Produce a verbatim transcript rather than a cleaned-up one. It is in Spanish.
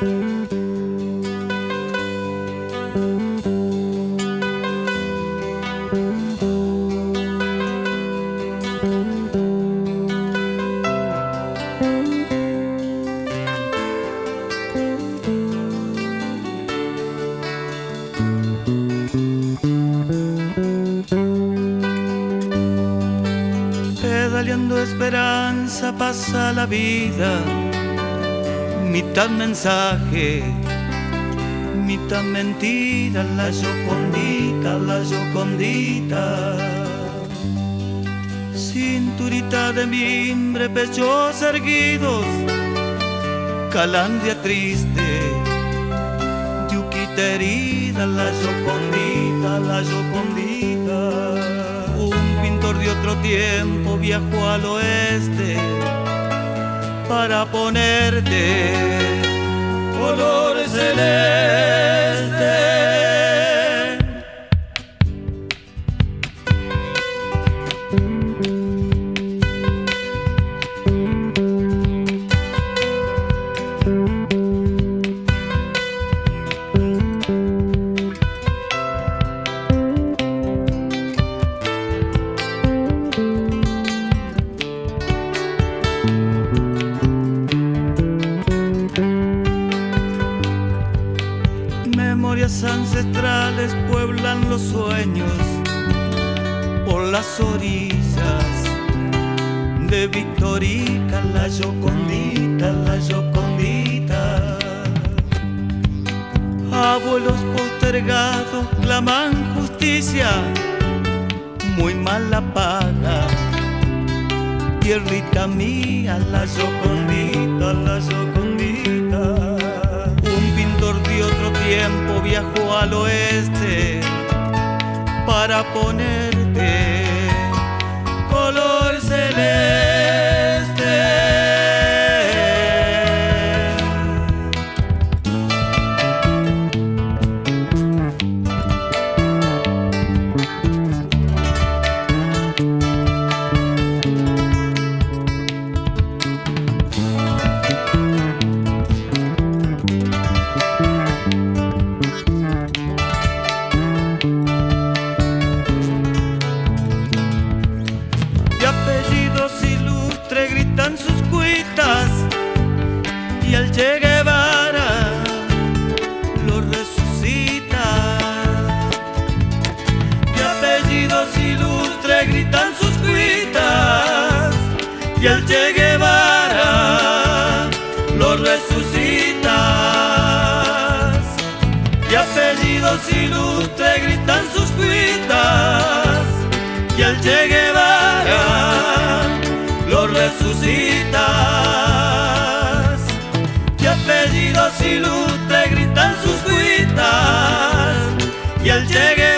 Pedaleando esperanza pasa la vida, mitad mensaje, mitad mentira, la Yocondita, la Yocondita. Cinturita de mimbre, pechos erguidos, calandria triste, yuquita herida, la Yocondita, la Yocondita. Un pintor de otro tiempo viajó al oeste para ponerte color celeste. Memorias ancestrales pueblan los sueños por las orillas de Victorica, la Yocondita, la Yocondita. Abuelos postergados claman justicia, muy mal la paga. Tierrita mía, la Yocondita, la Yocondita. De otro tiempo viajó al oeste para ponerte color celeste. Gritan sus cuitas y el Che Guevara lo resucita. De apellidos ilustres gritan sus cuitas y el Che Guevara lo resucita. De apellidos ilustres gritan sus cuitas y el Che Guevara lo resucitas. De apellidos ilustres gritan sus cuitas y el Che Guevara